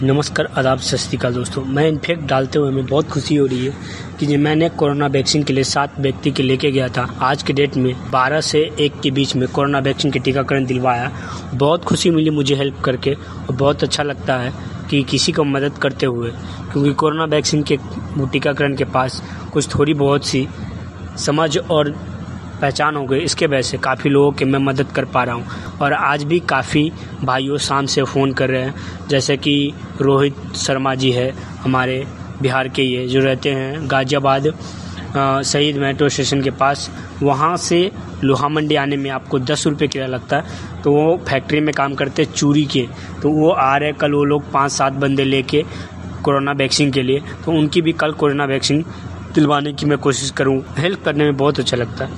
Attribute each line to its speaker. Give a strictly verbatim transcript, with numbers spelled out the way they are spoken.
Speaker 1: नमस्कार, आदाब, सत श्री अकाल दोस्तों। मैं इन्फेक्ट डालते हुए हमें बहुत खुशी हो रही है कि जो मैंने कोरोना वैक्सीन के लिए सात व्यक्ति के लेके गया था, आज के डेट में बारह से एक के बीच में कोरोना वैक्सीन के टीकाकरण दिलवाया। बहुत खुशी मिली मुझे हेल्प करके और बहुत अच्छा लगता है कि किसी को मदद करते हुए, क्योंकि कोरोना वैक्सीन के टीकाकरण के पास कुछ थोड़ी बहुत सी समझ और पहचान हो गई। इसके वजह से काफ़ी लोगों की मैं मदद कर पा रहा हूँ और आज भी काफ़ी भाइयों शाम से फ़ोन कर रहे हैं, जैसे कि रोहित शर्मा जी है, हमारे बिहार के ये जो रहते हैं गाज़ियाबाद शहीद मेट्रो स्टेशन के पास। वहाँ से लोहा मंडी आने में आपको दस रुपये किराया लगता है। तो वो फैक्ट्री में काम करते हैं चूरी के, तो वो आ रहे कल वो लोग पाँच सात बंदे लेके कोरोना वैक्सीन के लिए। तो उनकी भी कल कोरोना वैक्सीन दिलवाने की मैं कोशिश करूँ। हेल्प करने में बहुत अच्छा लगता है।